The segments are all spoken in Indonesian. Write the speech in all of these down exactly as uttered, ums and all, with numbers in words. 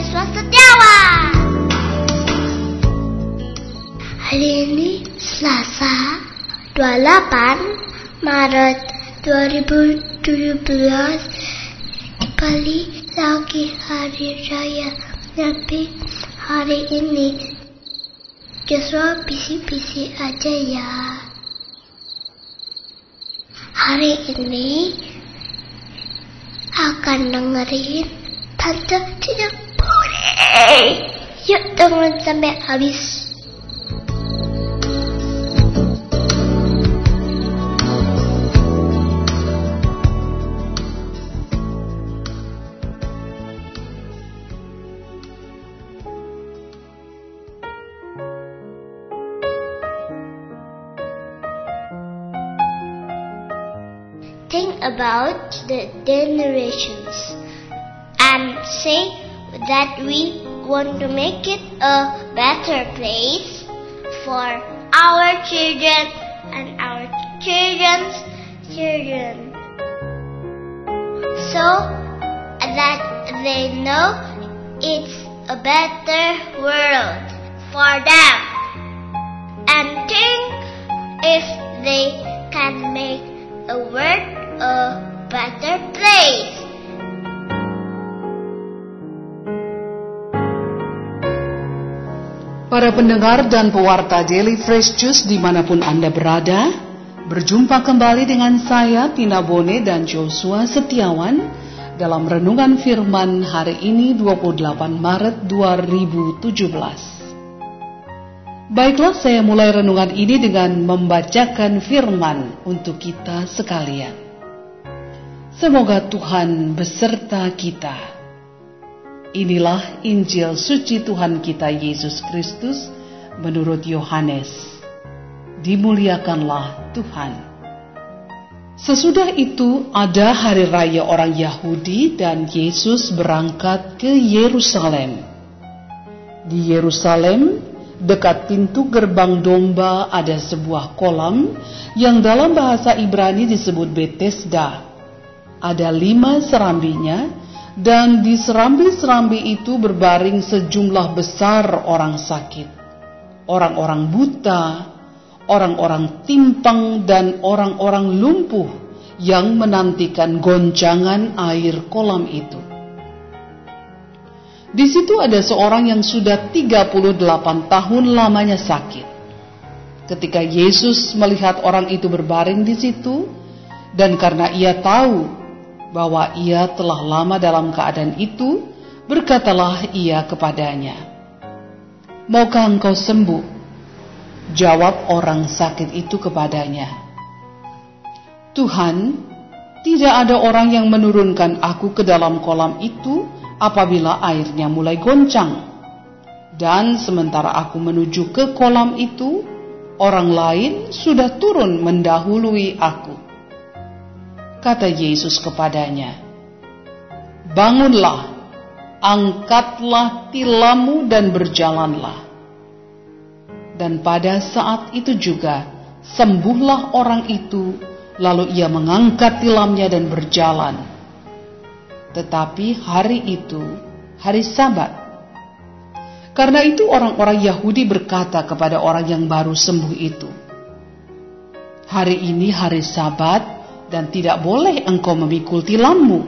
Joshua Setiawan. Hari ini Selasa dua puluh delapan Maret dua ribu tujuh belas, kembali lagi hari raya Nabi. Hari ini Joshua bisik-bisik aja ya. Hari ini akan dengerin Tante Tidak Boleh. Yuk dengerin sampai habis. Think about the generations and say that we want to make it a better place for our children and our children's children, so that they know it's a better world for them, and think if they can make a world a better place. Para pendengar dan pewarta Daily Fresh Juice dimanapun Anda berada, berjumpa kembali dengan saya Tina Bone dan Joshua Setiawan dalam renungan firman hari ini dua puluh delapan Maret dua ribu tujuh belas. Baiklah, saya mulai renungan ini dengan membacakan firman untuk kita sekalian. Semoga Tuhan beserta kita. Inilah Injil suci Tuhan kita Yesus Kristus menurut Yohanes. Dimuliakanlah Tuhan. Sesudah itu ada hari raya orang Yahudi dan Yesus berangkat ke Yerusalem. Di Yerusalem, dekat pintu gerbang domba ada sebuah kolam yang dalam bahasa Ibrani disebut Betesda. Ada lima serambinya, dan di serambi-serambi itu berbaring sejumlah besar orang sakit, orang-orang buta, orang-orang timpang, dan orang-orang lumpuh yang menantikan goncangan air kolam itu. Di situ ada seorang yang sudah tiga puluh delapan tahun lamanya sakit. Ketika Yesus melihat orang itu berbaring di situ, dan karena ia tahu bahwa ia telah lama dalam keadaan itu, berkatalah ia kepadanya, "Maukah engkau sembuh?" Jawab orang sakit itu kepadanya, "Tuhan, tidak ada orang yang menurunkan aku ke dalam kolam itu apabila airnya mulai goncang. Dan sementara aku menuju ke kolam itu, orang lain sudah turun mendahului aku." Kata Yesus kepadanya, "Bangunlah, angkatlah tilammu dan berjalanlah." Dan pada saat itu juga sembuhlah orang itu, lalu ia mengangkat tilamnya dan berjalan. Tetapi hari itu hari Sabat. Karena itu orang-orang Yahudi berkata kepada orang yang baru sembuh itu, "Hari ini hari Sabat, dan tidak boleh engkau memikul tilammu."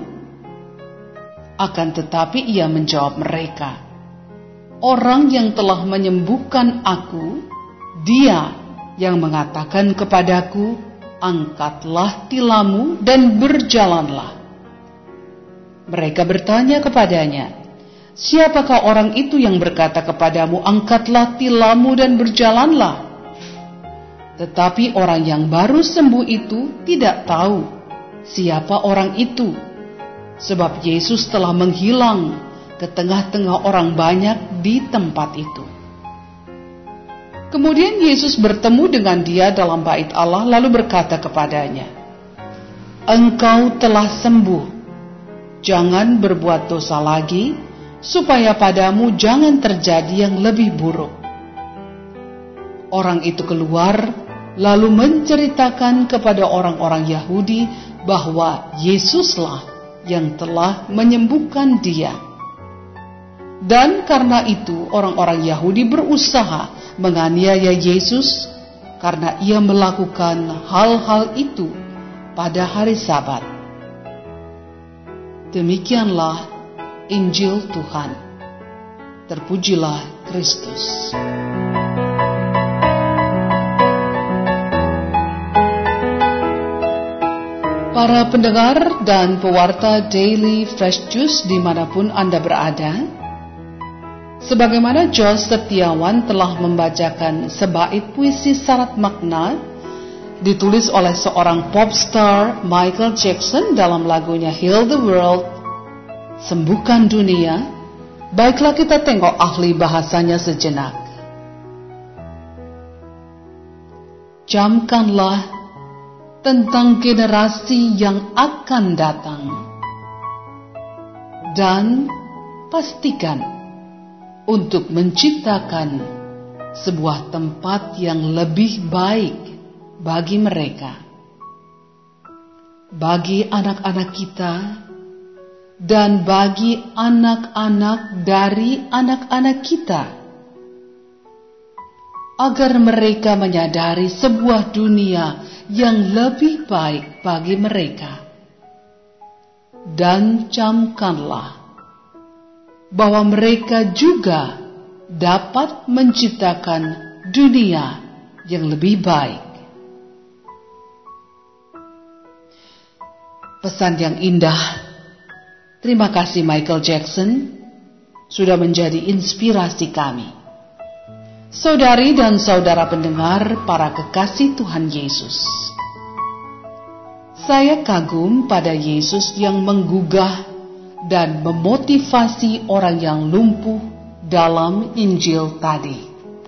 Akan tetapi ia menjawab mereka, "Orang yang telah menyembuhkan aku, dia yang mengatakan kepadaku, angkatlah tilammu dan berjalanlah." Mereka bertanya kepadanya, "Siapakah orang itu yang berkata kepadamu, angkatlah tilammu dan berjalanlah?" Tetapi orang yang baru sembuh itu tidak tahu siapa orang itu, sebab Yesus telah menghilang ke tengah-tengah orang banyak di tempat itu. Kemudian Yesus bertemu dengan dia dalam bait Allah, lalu berkata kepadanya, "Engkau telah sembuh, jangan berbuat dosa lagi, supaya padamu jangan terjadi yang lebih buruk." Orang itu keluar lalu menceritakan kepada orang-orang Yahudi bahwa Yesuslah yang telah menyembuhkan dia. Dan karena itu orang-orang Yahudi berusaha menganiaya Yesus karena ia melakukan hal-hal itu pada hari Sabat. Demikianlah Injil Tuhan. Terpujilah Kristus. Para pendengar dan pewarta Daily Fresh Juice dimanapun Anda berada, sebagaimana Jos Setiawan telah membacakan sebait puisi syarat makna ditulis oleh seorang pop star Michael Jackson dalam lagunya Heal the World, Sembuhkan Dunia, baiklah kita tengok ahli bahasanya sejenak. Camkanlah tentang generasi yang akan datang, dan pastikan untuk menciptakan sebuah tempat yang lebih baik bagi mereka, bagi anak-anak kita, dan bagi anak-anak dari anak-anak kita, agar mereka menyadari sebuah dunia yang lebih baik bagi mereka. Dan camkanlah bahwa mereka juga dapat menciptakan dunia yang lebih baik. Pesan yang indah. Terima kasih Michael Jackson sudah menjadi inspirasi kami. Saudari dan saudara pendengar, para kekasih Tuhan Yesus, saya kagum pada Yesus yang menggugah dan memotivasi orang yang lumpuh dalam Injil tadi.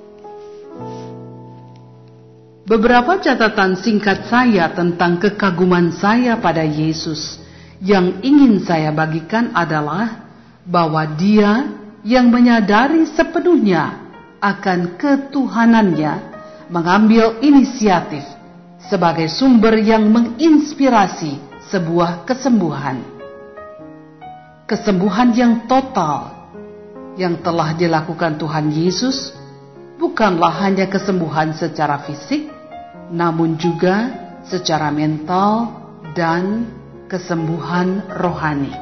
Beberapa catatan singkat saya tentang kekaguman saya pada Yesus yang ingin saya bagikan adalah bahwa Dia yang menyadari sepenuhnya akan ketuhanannya mengambil inisiatif sebagai sumber yang menginspirasi sebuah kesembuhan. Kesembuhan yang total yang telah dilakukan Tuhan Yesus bukanlah hanya kesembuhan secara fisik, namun juga secara mental dan kesembuhan rohani.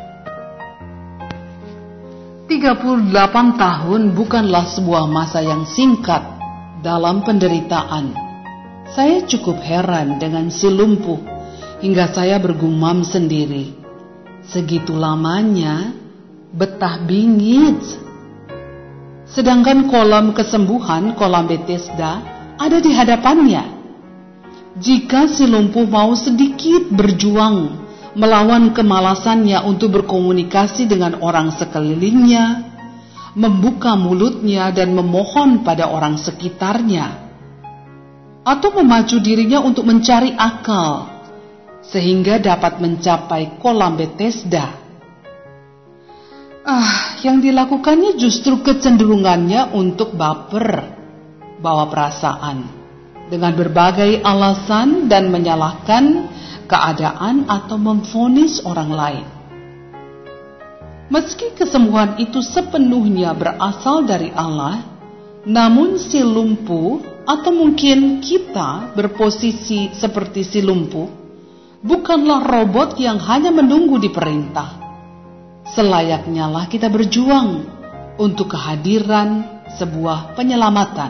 tiga puluh delapan tahun bukanlah sebuah masa yang singkat dalam penderitaan. Saya cukup heran dengan si lumpuh hingga saya bergumam sendiri. Segitu lamanya, betah bingit. Sedangkan kolam kesembuhan, kolam Bethesda, ada di hadapannya. Jika si lumpuh mau sedikit berjuang melawan kemalasannya untuk berkomunikasi dengan orang sekelilingnya, membuka mulutnya dan memohon pada orang sekitarnya, atau memacu dirinya untuk mencari akal, sehingga dapat mencapai kolam Bethesda. Ah, yang dilakukannya justru kecenderungannya untuk baper, bawa perasaan, dengan berbagai alasan dan menyalahkan keadaan atau memvonis orang lain. Meski kesembuhan itu sepenuhnya berasal dari Allah, namun si lumpuh atau mungkin kita berposisi seperti si lumpuh bukanlah robot yang hanya menunggu diperintah. Selayaknya lah kita berjuang untuk kehadiran sebuah penyelamatan.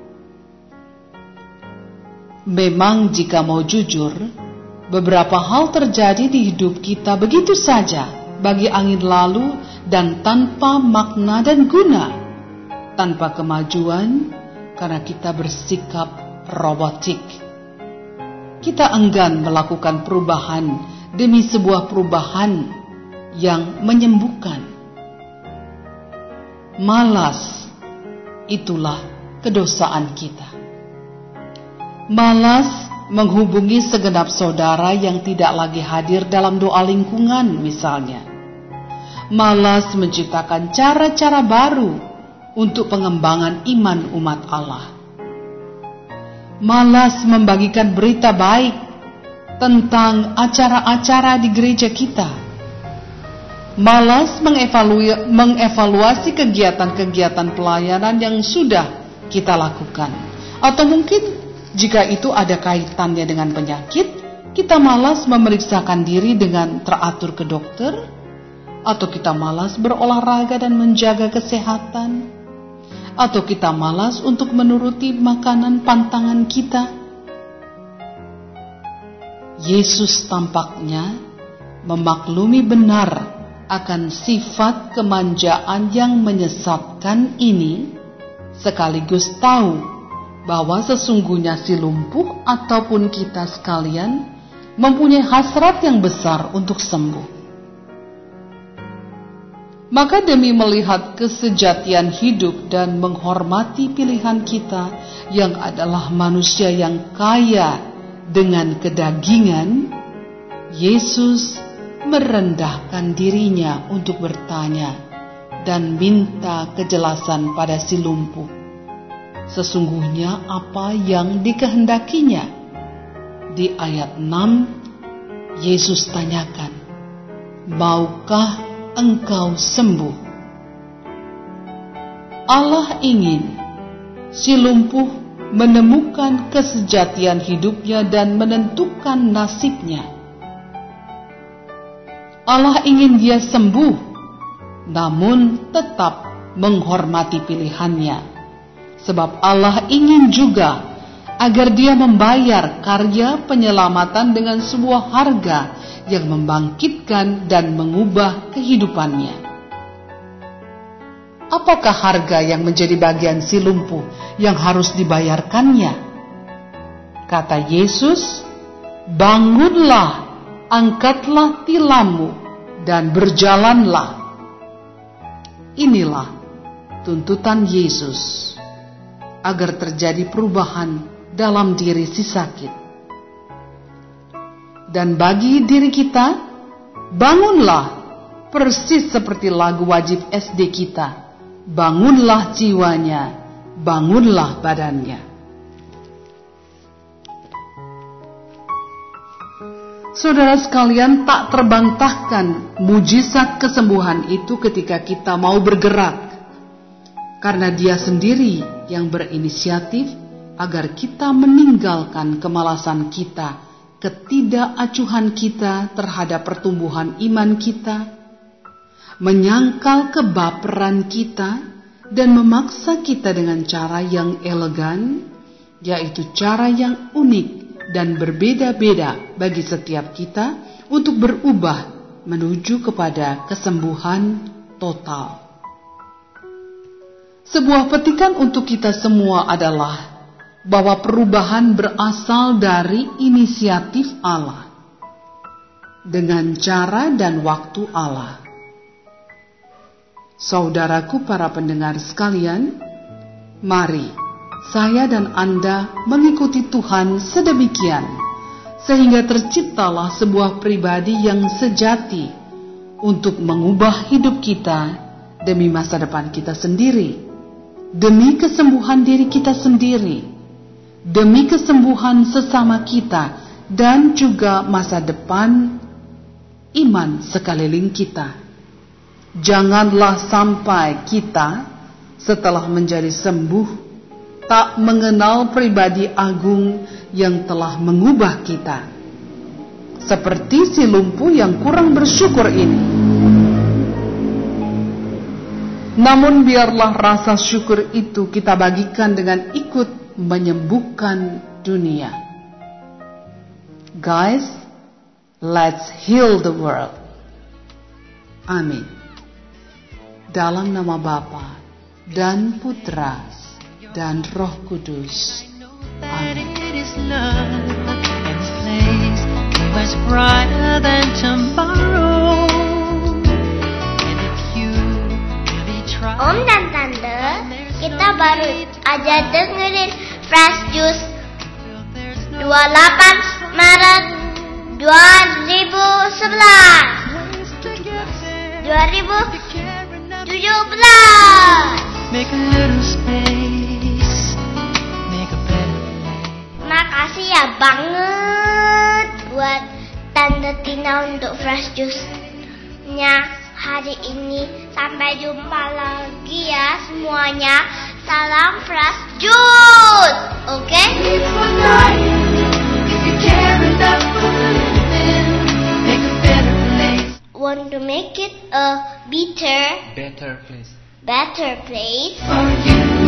Memang jika mau jujur, beberapa hal terjadi di hidup kita begitu saja, bagi angin lalu dan tanpa makna dan guna, tanpa kemajuan karena kita bersikap robotik. Kita enggan melakukan perubahan demi sebuah perubahan yang menyembuhkan. Malas, itulah kedosaan kita. Malas menghubungi segenap saudara yang tidak lagi hadir dalam doa lingkungan misalnya. Malas menciptakan cara-cara baru untuk pengembangan iman umat Allah. Malas membagikan berita baik tentang acara-acara di gereja kita. malas mengevalu- mengevaluasi kegiatan-kegiatan pelayanan yang sudah kita lakukan. Atau mungkin jika itu ada kaitannya dengan penyakit, kita malas memeriksakan diri dengan teratur ke dokter, atau kita malas berolahraga dan menjaga kesehatan, atau kita malas untuk menuruti makanan pantangan kita. Yesus tampaknya memaklumi benar akan sifat kemanjaan yang menyesatkan ini, sekaligus tahu bahwa sesungguhnya si lumpuh ataupun kita sekalian mempunyai hasrat yang besar untuk sembuh. Maka demi melihat kesejatian hidup dan menghormati pilihan kita yang adalah manusia yang kaya dengan kedagingan, Yesus merendahkan dirinya untuk bertanya dan minta kejelasan pada si lumpuh. Sesungguhnya apa yang dikehendakinya? Di ayat enam, Yesus tanyakan, "Maukah engkau sembuh?" Allah ingin si lumpuh menemukan kesejatian hidupnya dan menentukan nasibnya. Allah ingin dia sembuh, namun tetap menghormati pilihannya. Sebab Allah ingin juga agar dia membayar karya penyelamatan dengan sebuah harga yang membangkitkan dan mengubah kehidupannya. Apakah harga yang menjadi bagian si lumpuh yang harus dibayarkannya? Kata Yesus, "Bangunlah, angkatlah tilammu, dan berjalanlah." Inilah tuntutan Yesus agar terjadi perubahan dalam diri si sakit. Dan bagi diri kita, bangunlah, persis seperti lagu wajib S D kita. Bangunlah jiwanya, bangunlah badannya. Saudara sekalian, tak terbantahkan mujizat kesembuhan itu ketika kita mau bergerak. Karena dia sendiri yang berinisiatif agar kita meninggalkan kemalasan kita, ketidakacuhan kita terhadap pertumbuhan iman kita, menyangkal kebaperan kita, dan memaksa kita dengan cara yang elegan, yaitu cara yang unik dan berbeda-beda bagi setiap kita untuk berubah menuju kepada kesembuhan total. Sebuah petikan untuk kita semua adalah bahwa perubahan berasal dari inisiatif Allah dengan cara dan waktu Allah. Saudaraku para pendengar sekalian, mari saya dan Anda mengikuti Tuhan sedemikian sehingga terciptalah sebuah pribadi yang sejati untuk mengubah hidup kita demi masa depan kita sendiri, demi kesembuhan diri kita sendiri, demi kesembuhan sesama kita, dan juga masa depan iman sekeliling kita. Janganlah sampai kita setelah menjadi sembuh tak mengenal pribadi agung yang telah mengubah kita, seperti si lumpuh yang kurang bersyukur ini. Namun biarlah rasa syukur itu kita bagikan dengan ikut menyembuhkan dunia. Guys, let's heal the world. Amin. Dalam nama Bapa dan Putra dan Roh Kudus. Amin. Om dan Tante, kita baru aja dengerin Fresh Juice dua puluh delapan Maret dua ribu sebelas dua ribu tujuh belas. Makasih ya banget buat Tante Tina untuk Fresh Juice-nya hari hari ini. Sampai jumpa lagi ya semuanya. Salam Fresh Juice. Oke? Okay? Want to make it a better, better place. better place For you.